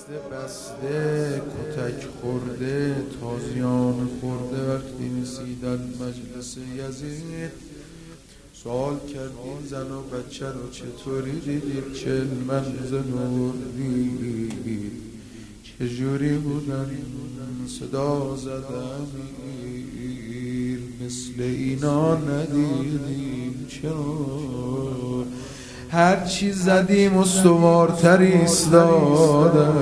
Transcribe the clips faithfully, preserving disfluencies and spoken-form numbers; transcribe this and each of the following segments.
بسته بسته کتک خورده تازیان خورده وقتی رسیدن مجلس یزید سوال کردیم زن و بچه رو چطوری دیدید چل منزل آوردید چجوری بودن صدا زدم میر مثل اینا ندیدیم چرا هر چی زدیم استوارتر ایستادن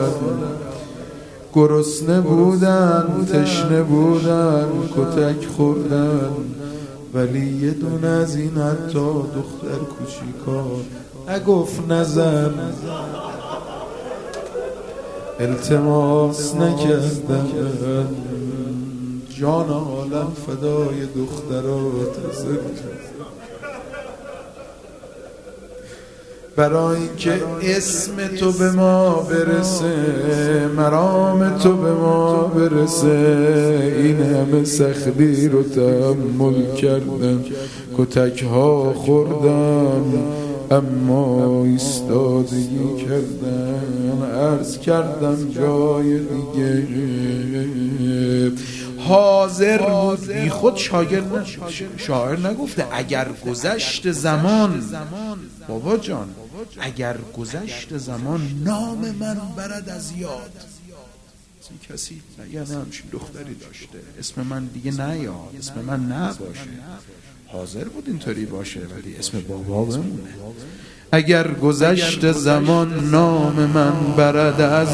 گرسنه بودن تشنه بودن کتک خوردن ولی یه دونه از این حتی دختر کوچیکا نگفت نزن التماس نکردن جان عالم فدای دخترات برای اینکه اسم تو به ما برسه مرام تو به ما برسه این همه سختی رو تحمل کردم کتک ها خوردم اما ایستادگی کردم عرض کردم جای دیگه حاضر بود بی خود شاگرد نشه شاعر نگفته اگر گذشت زمان بابا جان اگر گذشت زمان نام من برد از یاد کسی یعنی همچین دختری داشته اسم من دیگه نیاد اسم من نباشه حاضر بود اینطوری باشه ولی اسم بابا بمونه اگر گذشت زمان نام من برد از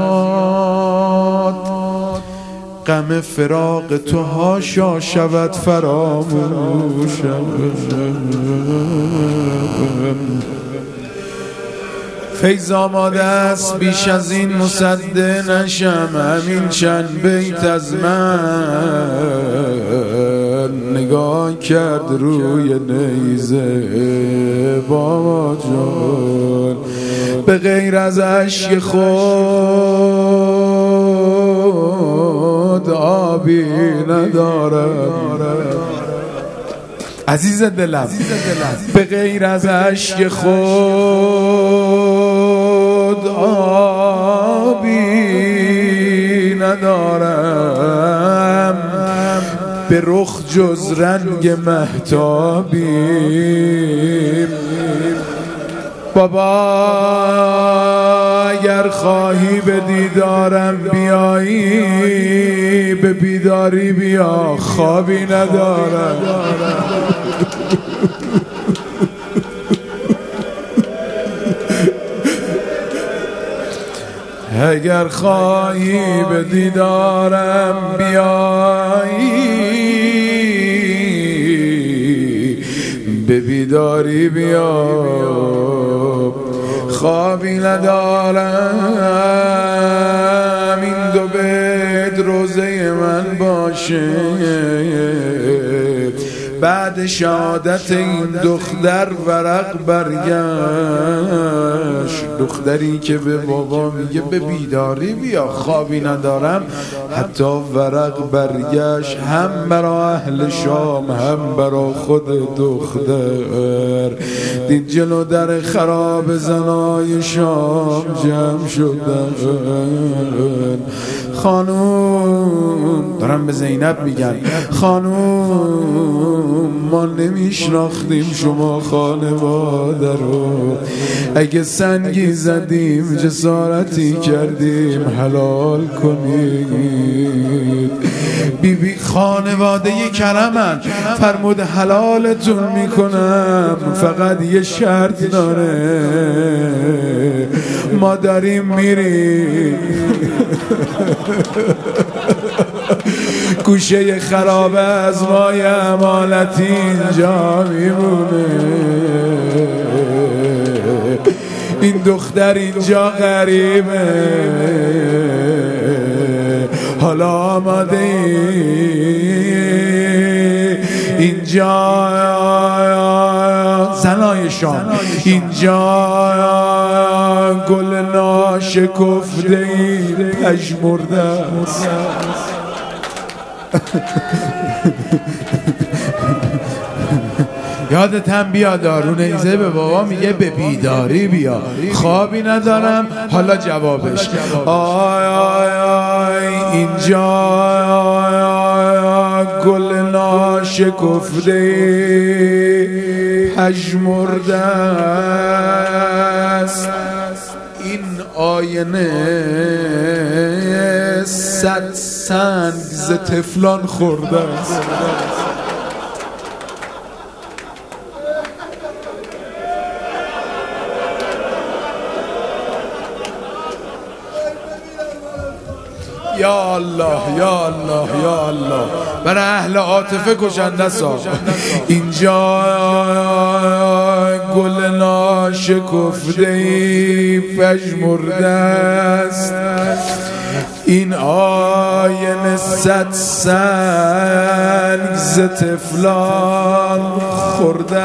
یاد غم فراق تو هاشا شود فراموشم فیض آماده است بیش از این مصده نشم همین چند بیت از من نگاه کرد روی نیزه بابا جان به غیر از عشق خود آبی ندارم عزیز دلم به غیر از عشق خود آبی ندارم به رخ جز رنگ مهتابی بابا اگر خواهی به دیدارم بیایی به بیداری بیا خوابی ندارم اگر خواهی به دیدارم بیایی به بیداری بیا خوابی ندارم این دو بیت روزه من باشه بعد شهادت این دختر ورق برگشت دختری که به بابا میگه به بیداری بیا خوابی ندارم حتی ورق برگشت هم برا اهل شام هم برا خود دختر دید جلو در خراب زنای شام جمع شدن خانوم دارم به زینب میگن خانوم ما نمیشناختیم شما خانواده رو اگه سنگی زدیم جسارتی کردیم حلال کنید بی بی خانواده کرمن فرمود حلالتون میکنم فقط یه شرط داره ما داریم میریم گوشه خرابه از مای امانتی اینجا میمونه این دختر اینجا غریبه حالا آماده اینجا زنای شام اینجا گل ناشکفته این پژمرده است یادتم بیا دارون ایزه به بابا میگه به بیداری بیا، خوابی ندارم حالا جوابش آی آی آی اینجا گل ناشکفته پژمرده است، این آینه صد سنگ ز طفلان خورده است. یا الله یا الله یا الله، برای اهل عاطفه کشنده سا. اینجا گل ناشکفته پژمرده است، این آینه صد سنگ ز طفلان خورده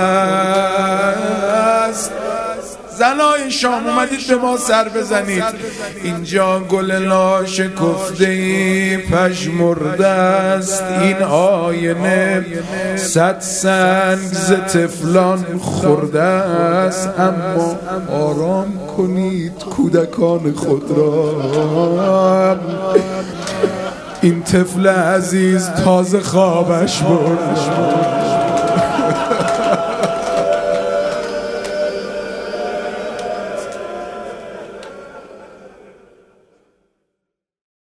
است. زنای شام اومدید به ما سر بزنید. اینجا گل ناشکفته پژمرده است، این آینه صد سنگ ز طفلان خورده است. اما آرام کنید کودکان خود را، این طفل عزیز تازه خوابش برد.